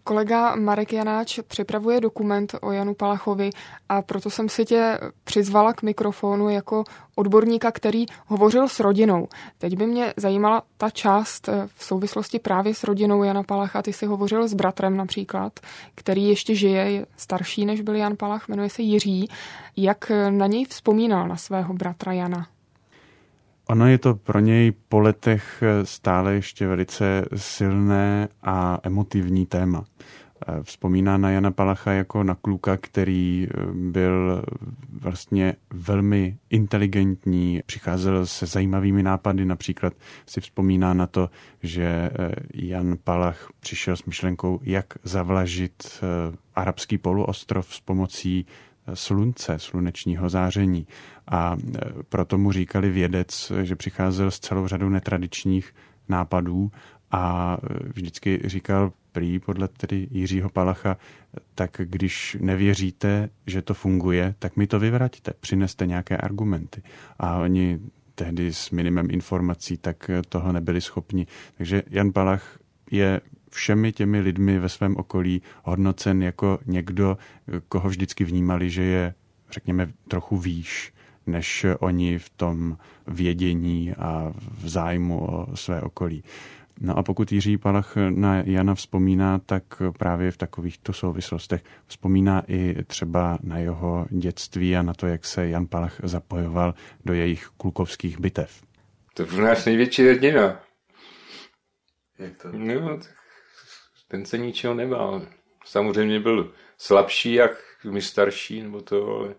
Kolega Marek Janáč připravuje dokument o Janu Palachovi a proto jsem si tě přizvala k mikrofonu jako odborníka, který hovořil s rodinou. Teď by mě zajímala ta část v souvislosti právě s rodinou Jana Palacha. Ty jsi hovořil s bratrem například, který ještě žije, je starší než byl Jan Palach, jmenuje se Jiří. Jak na něj vzpomínal, na svého bratra Jana? Ono je to pro něj po letech stále ještě velice silné a emotivní téma. Vzpomíná na Jana Palacha jako na kluka, který byl vlastně velmi inteligentní, přicházel se zajímavými nápady, například si vzpomíná na to, že Jan Palach přišel s myšlenkou, jak zavlažit arabský poluostrov s pomocí slunce, slunečního záření. A proto mu říkali vědec, že přicházel s celou řadou netradičních nápadů a vždycky říkal prý podle tedy Jiřího Palacha, tak když nevěříte, že to funguje, tak mi to vyvraťte, přineste nějaké argumenty. A oni tehdy s minimem informací tak toho nebyli schopni. Takže Jan Palach je všemi těmi lidmi ve svém okolí hodnocen jako někdo, koho vždycky vnímali, že je, řekněme, trochu výš než oni v tom vědění a v zájmu o své okolí. No a pokud Jiří Palach na Jana vzpomíná, tak právě v takovýchto souvislostech vzpomíná i třeba na jeho dětství a na to, jak se Jan Palach zapojoval do jejich klukovských bitev. To byl náš největší hrdina. Jak to? No, tak ten se ničeho nebál. Samozřejmě byl slabší, jak my starší, nebo to, ale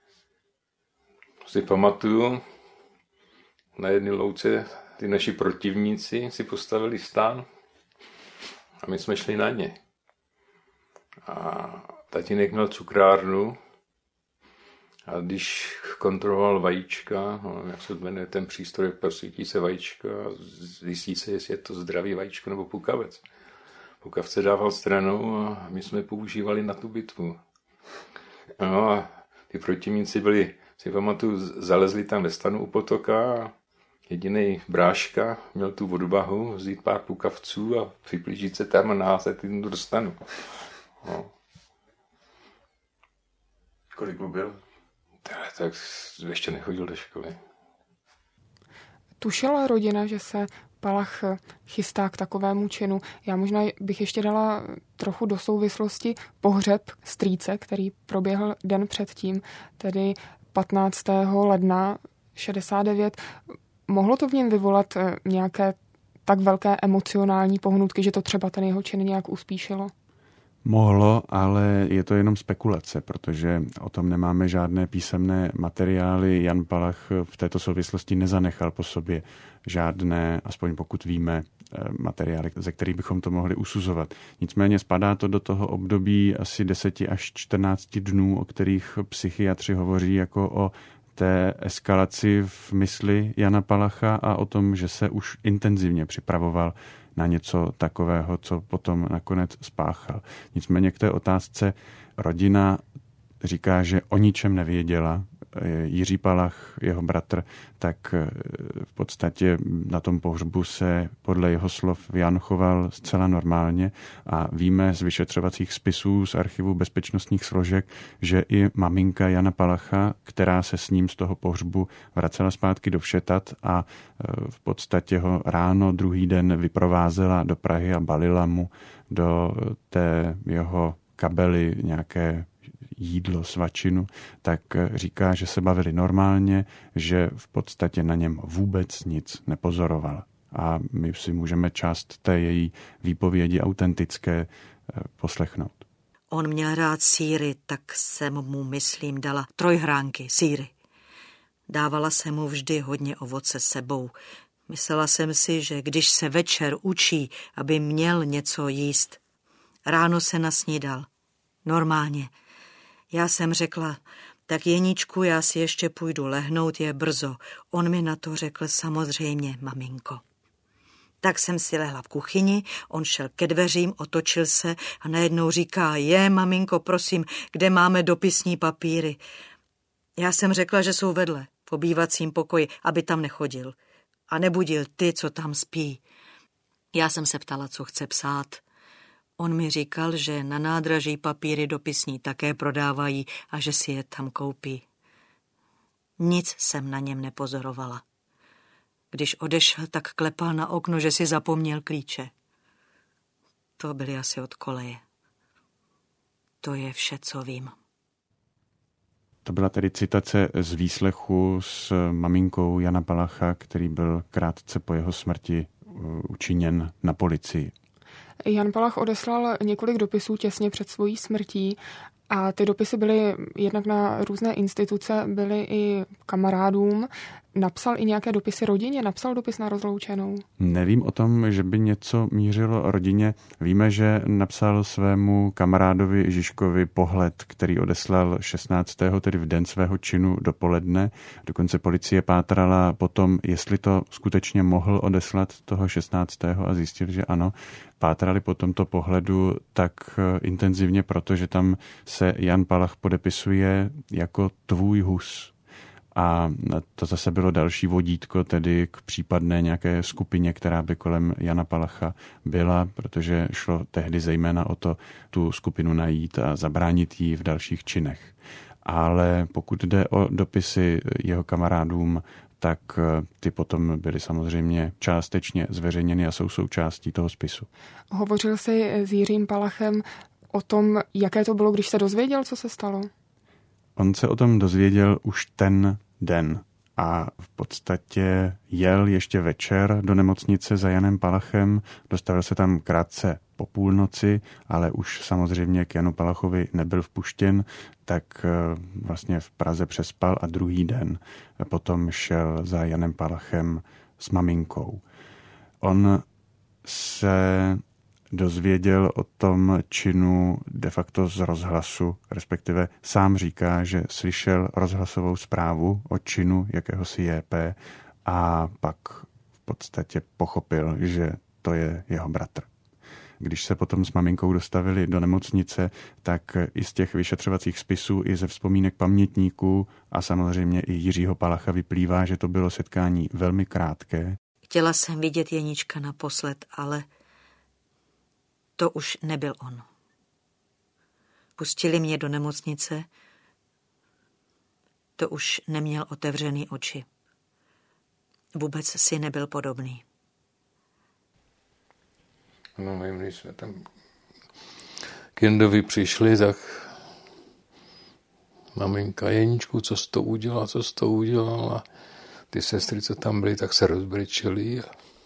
si pamatuju, na jedné louce ty naši protivníci si postavili stán a my jsme šli na ně. A tatínek měl cukrárnu a když kontroloval vajíčka, jak se jmenuje ten přístroj, prosvítí se vajíčka a zjistí se, jestli je to zdravý vajíčko nebo pukavec. Pukavce dával stranou a my jsme používali na tu bitvu. No a ty protivníci byli, si pamatuju, zalezli tam ve stanu u potoka a jedinej bráška měl tu odvahu vzít pár pukavců a připlížit se tam a naházet jim do stanu. No. Kolik mu byl? Tak ještě nechodil do školy. Tušila rodina, že se Palach chystá k takovému činu? Já možná bych ještě dala trochu do souvislosti pohřeb strýce, který proběhl den předtím, tedy 15. ledna 69. Mohlo to v něm vyvolat nějaké tak velké emocionální pohnutky, že to třeba ten jeho čin nějak uspíšilo? Mohlo, ale je to jenom spekulace, protože o tom nemáme žádné písemné materiály. Jan Palach v této souvislosti nezanechal po sobě žádné, aspoň pokud víme, materiály, ze kterých bychom to mohli usuzovat. Nicméně spadá to do toho období asi 10 až 14 dnů, o kterých psychiatři hovoří jako o té eskalaci v mysli Jana Palacha a o tom, že se už intenzivně připravoval na něco takového, co potom nakonec spáchal. Nicméně k té otázce rodina říká, že o ničem nevěděla. Jiří Palach, jeho bratr, tak v podstatě na tom pohřbu se podle jeho slov Jan choval zcela normálně a víme z vyšetřovacích spisů z archivu bezpečnostních složek, že i maminka Jana Palacha, která se s ním z toho pohřbu vracela zpátky do Všetat a v podstatě ho ráno druhý den vyprovázela do Prahy a balila mu do té jeho kabely nějaké jídlo, svačinu, tak říká, že se bavili normálně, že v podstatě na něm vůbec nic nepozorovala. A my si můžeme část té její výpovědi autentické poslechnout. On měl rád sýry, tak jsem mu, myslím, dala 3 hránky sýry. Dávala jsem mu vždy hodně ovoce sebou. Myslela jsem si, že když se večer učí, aby měl něco jíst. Ráno se nasnídal. Normálně. Já jsem řekla, tak Jeníčku, já si ještě půjdu lehnout, je brzo. On mi na to řekl, samozřejmě, maminko. Tak jsem si lehla v kuchyni, on šel ke dveřím, otočil se a najednou říká, maminko, prosím, kde máme dopisní papíry? Já jsem řekla, že jsou vedle, v obývacím pokoji, aby tam nechodil. A nebudil ty, co tam spí. Já jsem se ptala, co chce psát. On mi říkal, že na nádraží papíry dopisní také prodávají a že si je tam koupí. Nic jsem na něm nepozorovala. Když odešel, tak klepal na okno, že si zapomněl klíče. To byly asi od koleje. To je vše, co vím. To byla tedy citace z výslechu s maminkou Jana Palacha, který byl krátce po jeho smrti učiněn na policii. Jan Palach odeslal několik dopisů těsně před svojí smrtí a ty dopisy byly jednak na různé instituce, byly i kamarádům. Napsal i nějaké dopisy rodině? Napsal dopis na rozloučenou? Nevím o tom, že by něco mířilo rodině. Víme, že napsal svému kamarádovi Žižkovi pohled, který odeslal 16. tedy v den svého činu dopoledne. Dokonce policie pátrala potom, jestli to skutečně mohl odeslat toho 16. a zjistil, že ano. Pátrali po tomto pohledu tak intenzivně, protože tam se Jan Palach podepisuje jako tvůj Hus. A to zase bylo další vodítko tedy k případné nějaké skupině, která by kolem Jana Palacha byla, protože šlo tehdy zejména o to tu skupinu najít a zabránit jí v dalších činech. Ale pokud jde o dopisy jeho kamarádům, tak ty potom byly samozřejmě částečně zveřejněny a jsou součástí toho spisu. Hovořil jsi s Jiřím Palachem o tom, jaké to bylo, když se dozvěděl, co se stalo? On se o tom dozvěděl už ten den a v podstatě jel ještě večer do nemocnice za Janem Palachem, dostavil se tam krátce po půlnoci, ale už samozřejmě k Janu Palachovi nebyl vpuštěn, tak vlastně v Praze přespal a druhý den potom šel za Janem Palachem s maminkou. On se dozvěděl o tom činu de facto z rozhlasu, respektive sám říká, že slyšel rozhlasovou zprávu o činu jakéhosi JP a pak v podstatě pochopil, že to je jeho bratr. Když se potom s maminkou dostavili do nemocnice, tak i z těch vyšetřovacích spisů, i ze vzpomínek pamětníků a samozřejmě i Jiřího Palacha vyplývá, že to bylo setkání velmi krátké. Chtěla jsem vidět Jeníčka naposled, ale to už nebyl on. Pustili mě do nemocnice, to už neměl otevřený oči. Vůbec si nebyl podobný. No, když jsme tam k Jendovi přišli, tak maminka, Jeníčku, co jsi to udělal? A ty sestry, co tam byly, tak se rozbrečely.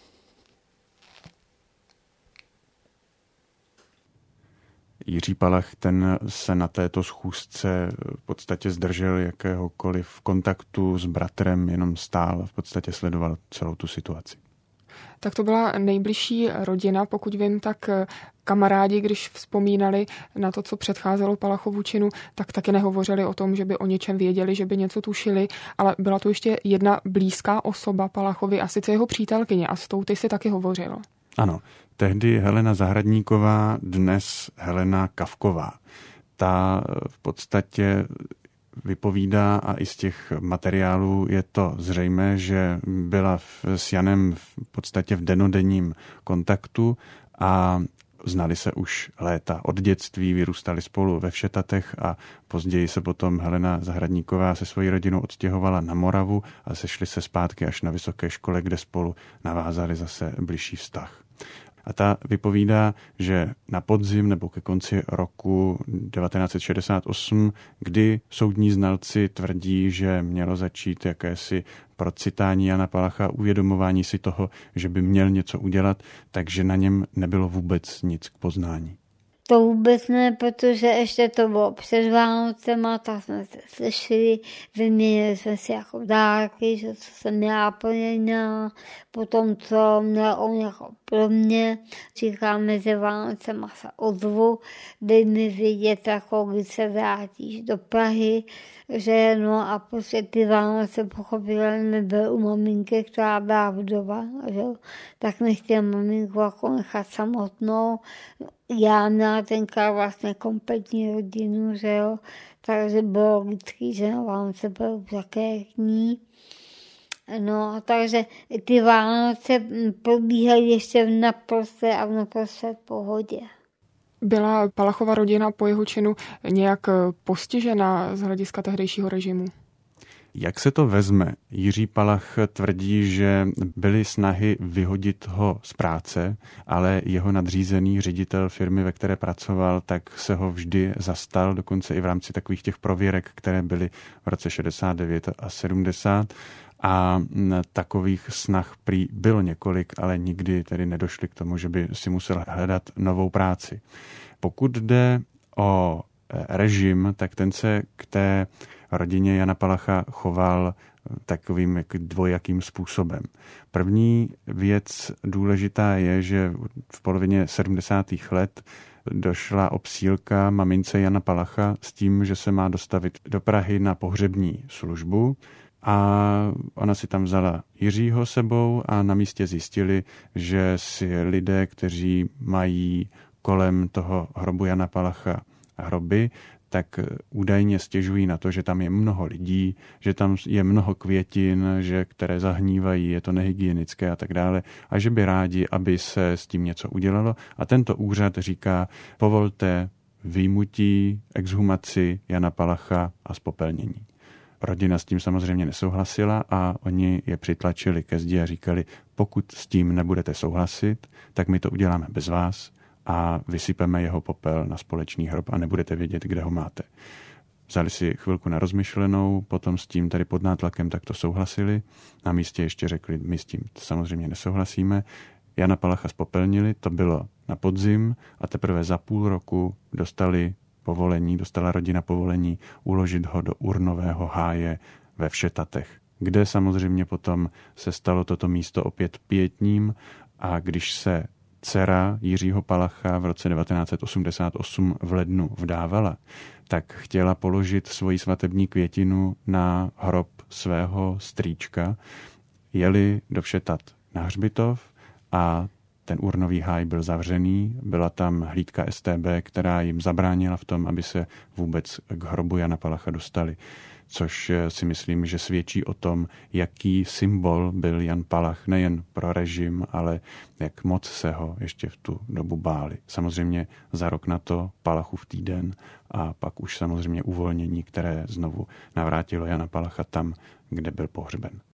Jiří Palach, ten se na této schůzce v podstatě zdržel jakéhokoliv kontaktu s bratrem, jenom stál, v podstatě sledoval celou tu situaci. Tak to byla nejbližší rodina, pokud vím, tak kamarádi, když vzpomínali na to, co předcházelo Palachovu činu, tak taky nehovořili o tom, že by o něčem věděli, že by něco tušili, ale byla tu ještě jedna blízká osoba Palachovi a sice jeho přítelkyně a s tou ty si taky hovořil. Ano, tehdy Helena Zahradníková, dnes Helena Kavková. Ta v podstatě vypovídá a i z těch materiálů je to zřejmé, že byla s Janem v podstatě v dennodenním kontaktu a znali se už léta. Od dětství vyrůstali spolu ve Všetatech a později se potom Helena Zahradníková se svojí rodinou odstěhovala na Moravu a sešli se zpátky až na vysoké škole, kde spolu navázali zase bližší vztah. A ta vypovídá, že na podzim nebo ke konci roku 1968, kdy soudní znalci tvrdí, že mělo začít jakési procitání Jana Palacha, uvědomování si toho, že by měl něco udělat, takže na něm nebylo vůbec nic k poznání. To vůbec ne, protože ještě to bylo před Vánocema, tak jsme se slyšeli, vyměnili jsme si jako dárky, že co jsem měla pro něj, potom co měl on jako pro mě. Říkám, mezi Vánocema se ozvu, dej mi vědět, jako když se vrátíš do Prahy, že no a prostě ty Vánoce pochopila, nebyl u maminky, která byla vdova, že tak nechtěl maminku jako nechat samotnou. Já měla tenkrát vlastně kompletní rodinu, že jo, takže bylo logický, že na Vánoce byl také k ní. No, takže ty Vánoce probíhaly ještě v naprosté pohodě. Byla Palachova rodina po jeho činu nějak postižena z hlediska tehdejšího režimu? Jak se to vezme? Jiří Palach tvrdí, že byly snahy vyhodit ho z práce, ale jeho nadřízený ředitel firmy, ve které pracoval, tak se ho vždy zastal, dokonce i v rámci takových těch prověrek, které byly v roce 69 a 70. A takových snah prý bylo několik, ale nikdy tedy nedošli k tomu, že by si musel hledat novou práci. Pokud jde o režim, tak ten se k té rodině Jana Palacha choval takovým dvojakým způsobem. První věc důležitá je, že v polovině 70. let došla obsílka mamince Jana Palacha s tím, že se má dostavit do Prahy na pohřební službu, a ona si tam vzala Jiřího sebou a na místě zjistili, že si lidé, kteří mají kolem toho hrobu Jana Palacha hroby, tak údajně stěžují na to, že tam je mnoho lidí, že tam je mnoho květin, které zahnívají, je to nehygienické a tak dále, a že by rádi, aby se s tím něco udělalo. A tento úřad říká, povolte vyjmutí, exhumaci Jana Palacha a zpopelnění. Rodina s tím samozřejmě nesouhlasila a oni je přitlačili ke zdi a říkali, pokud s tím nebudete souhlasit, tak my to uděláme bez vás a vysypeme jeho popel na společný hrob a nebudete vědět, kde ho máte. Vzali si chvilku na rozmyšlenou, potom s tím tady pod nátlakem takto souhlasili. Na místě ještě řekli, my s tím samozřejmě nesouhlasíme. Jana Palacha zpopelnili, to bylo na podzim a teprve za půl roku dostala rodina povolení uložit ho do urnového háje ve Všetatech, kde samozřejmě potom se stalo toto místo opět pietním, a když se dcera Jiřího Palacha v roce 1988 v lednu vdávala, tak chtěla položit svoji svatební květinu na hrob svého strýčka. Jeli do Všetat na hřbitov a ten urnový háj byl zavřený, byla tam hlídka StB, která jim zabránila v tom, aby se vůbec k hrobu Jana Palacha dostali. Což si myslím, že svědčí o tom, jaký symbol byl Jan Palach nejen pro režim, ale jak moc se ho ještě v tu dobu báli. Samozřejmě za rok na to Palachův týden a pak už samozřejmě uvolnění, které znovu navrátilo Jana Palacha tam, kde byl pohřben.